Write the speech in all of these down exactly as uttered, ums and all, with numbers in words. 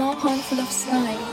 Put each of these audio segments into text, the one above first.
small handful of slime.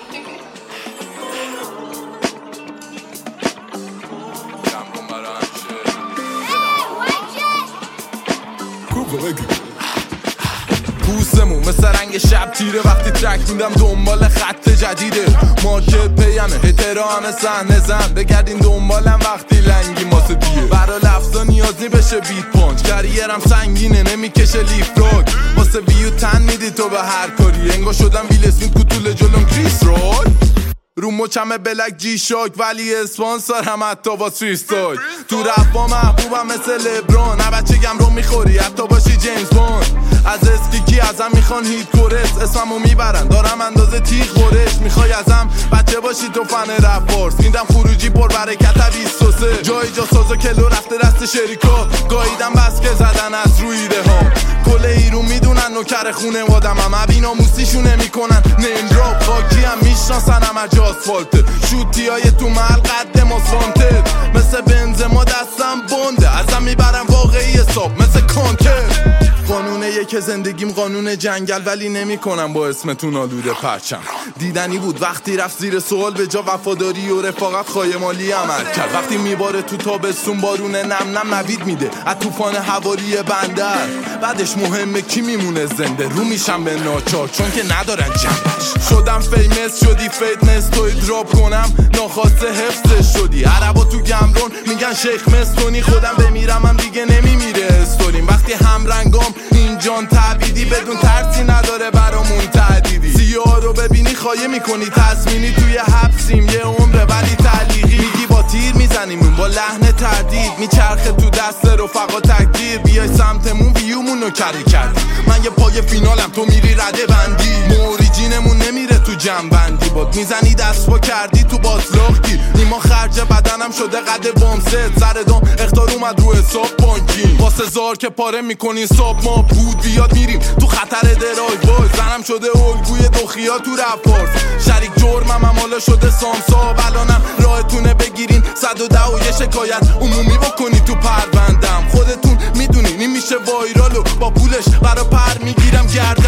پوستمون مثل رنگ شب تیره وقتی ترک میدم دنبال خط جدیده مارکت پیمه هترا همه صحنه زن بگردین دنبالم وقتی لنگی ماسه دیه برا لفظا نیازی بشه بیت پانچ کریرم سنگینه نمیکشه لیف راک واسه ویو تن میدی تو به هر کاری انگا شدم ویل اسمیت کوتول جلوم کریس رول رو مچمه بلک جی شاک ولی اسپانسر هم حتی با فریستایل تو رپ با محبوبم مثل لبران نه بچه گم رو میخوری حتی باشی جیمز باند از اسکیکی ازم میخوان هیت کورس اسممو میبرن دارم اندازه تیغ خورش میخوای ازم بچه باشی تو فن رپ بارز میدم خروجی پر برکت بیست و سه جای جا سازا کلو رفته دست شریکا گاییدم بس که زدن از روی ایده ها کل ایرون میدونن نوکر خونه وادمم ابینا موسیشونه میکنن نمراب خاکی هم میشناسن هم اجا آسفالته شوتی های تو محل قد ماسفانتر مثل بنزما دستم بنده ازم میبرم واقعی حساب مثل کانتر قانون یک زندگیم قانون جنگل ولی نمی کنم با اسمتون آلوده پرچم دیدنی بود وقتی رفت زیر سوال به جا وفاداری و رفاقت خایمالی عمل کرد وقتی میباره تو تابستون بارون نم نم نوید میده از طوفان حوالی بندر بعدش مهمه کی میمونه زنده رو میشم به ناچار چون که ندارن جنبش شدم فیمس شدی فیتنس توی دراپ کنم ناخواسته حفظش شدی عربا تو گمرون میگن شیخ مستونی خودم بمیرم هم دیگه نمیمیره استوریم وقتی هم رنگام این جان تعبیدی بدون ترسی نداره برامون تعدیدی سیاه رو ببینی خایه میکنی تصمینی توی حبسیم یه عمره ولی تعلیقی میگی با تیر میزنیم با لحن تردید میچرخه تو دست رفقا تکدیر بیای سمتمون ویومون رو کری کردی من یه پای فینالم تو میری رده بندی موریجینمون نمیره تو جنبندی باد میزنی دست با کردی تو بازلاختی نیما خرج بدنم شده قد بامست سر دام اختار اومد رو حساب بانکی واسه زار که پاره میکنین صاب ما بود بیاد میریم تو خطر درای وای زنم شده الگوی دخیا تو رفارس شریک جرمم هم حالا شده سامسا الانم راهتونه بگیرین صد و ده و یه شکایت عمومی بکنی تو پروندم خودتون میدونین این میشه وایرالو با پولش برا پر میگیرم گرد